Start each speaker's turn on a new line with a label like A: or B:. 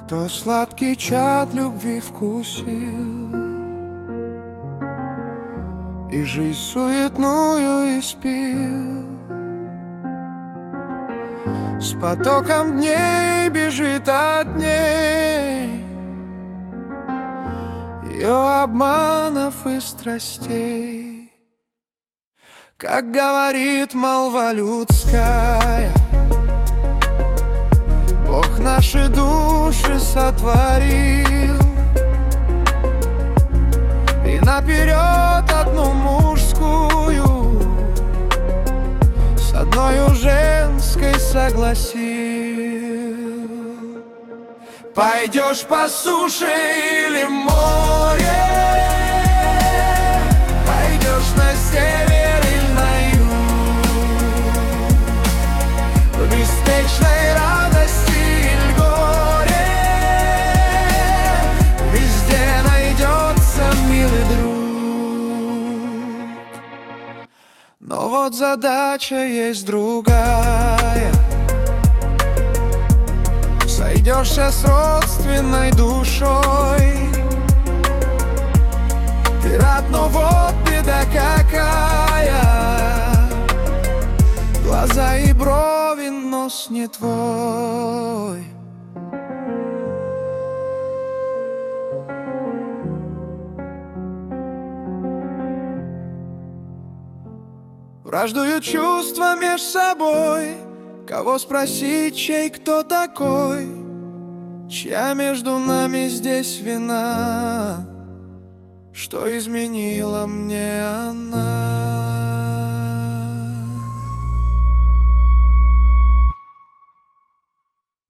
A: кто сладкий чад любви вкусил и жизнь суетную испил. С потоком дней бежит от дней, ее обманов и страстей. Как говорит молва людская, Бог наши души сотворил, и наперед одну мужскую с одною женской согласил. Пойдешь по суше или море, пойдешь на север или на юг, в беспечной радости или горе, везде найдется милый друг. Но вот задача есть другая: сойдешься с родственной душой. Ты рад, но вот беда какая: глаза и брови, нос не твой. Враждуют чувства меж собой, кого спросить, чей кто такой, чья между нами здесь вина, что изменила мне